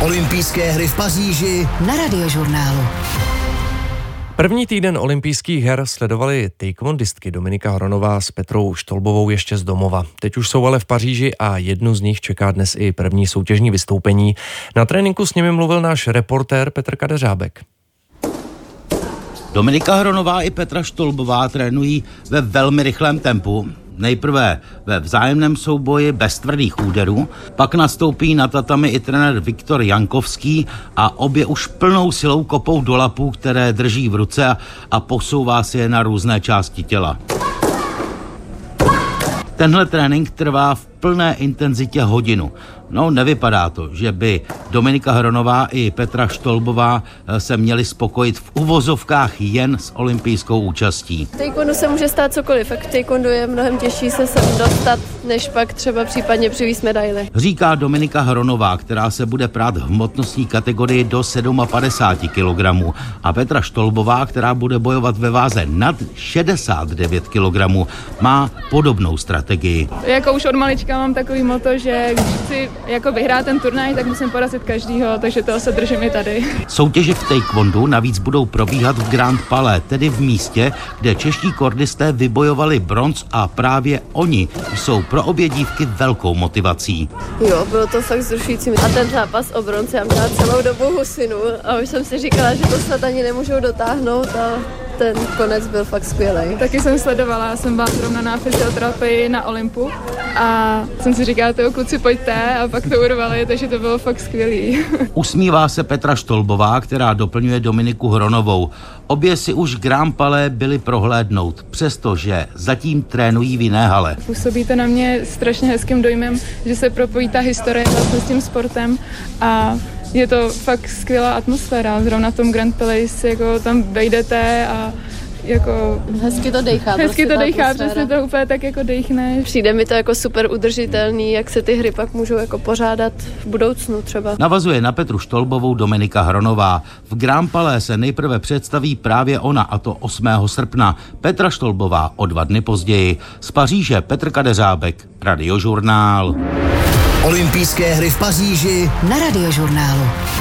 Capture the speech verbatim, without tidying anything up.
Olympijské hry v Paříži na Radiožurnálu. První týden olympijských her sledovali taekwondistky Dominika Hronová s Petrou Štolbovou ještě z domova. Teď už jsou ale v Paříži a jednu z nich čeká dnes i první soutěžní vystoupení. Na tréninku s nimi mluvil náš reportér Petr Kadeřábek. Dominika Hronová i Petra Štolbová trénují ve velmi rychlém tempu. Nejprve ve vzájemném souboji bez tvrdých úderů, pak nastoupí na tatami i trenér Viktor Jankovský a obě už plnou silou kopou do lapů, které drží v ruce a, a posouvá si je na různé části těla. Tenhle trénink trvá v plné intenzitě hodinu. No, nevypadá to, že by Dominika Hronová i Petra Štolbová se měli spokojit v uvozovkách jen s olympijskou účastí. V taekwondu se může stát cokoliv, fakt v taekwondu je mnohem těžší se sem dostat, než pak třeba případně přivízt medaili. Říká Dominika Hronová, která se bude prát v hmotnostní kategorii do padesát sedm kilogramů, a Petra Štolbová, která bude bojovat ve váze nad šedesát devět kilogramů, má podobnou strategii. Jako už od malička mám takový moto, že když chci jako vyhrát ten turnaj, tak musím porazit každýho, takže toho se držím i tady. Soutěže v taekwondu navíc budou probíhat v Grand Palais, tedy v místě, kde čeští kordisté vybojovali bronz, a právě oni jsou pro obě dívky velkou motivací. Jo, bylo to fakt vzrušující. A ten zápas o bronz já měla celou dobu husinu a už jsem si říkala, že to snad ani nemůžou dotáhnout, a ten konec byl fakt skvělý. Taky jsem sledovala, jsem byla zrovna na fyzioterapii na Olympu a jsem si říkala, toho kluci pojďte, a pak to urvali, takže to bylo fakt skvělý. Usmívá se Petra Štolbová, která doplňuje Dominiku Hronovou. Obě si už Grand Palais byly prohlédnout, přestože zatím trénují v jiné hale. Působí to na mě strašně hezkým dojmem, že se propojí ta historie vlastně s tím sportem a je to fakt skvělá atmosféra. Zrovna v tom Grand Palais jako tam vejdete a jako... Hezky to dejchá. Hezky prostě to dejchá, atmosféra. přesně to úplně tak jako dejchne. Přijde mi to jako super udržitelný, jak se ty hry pak můžou jako pořádat v budoucnu třeba. Navazuje na Petru Štolbovou Dominika Hronová. V Grand Palais se nejprve představí právě ona, a to osmého srpna. Petra Štolbová o dva dny později. Z Paříže Petr Kadeřábek, Radiožurnál. Olympijské hry v Paříži na Radiožurnálu.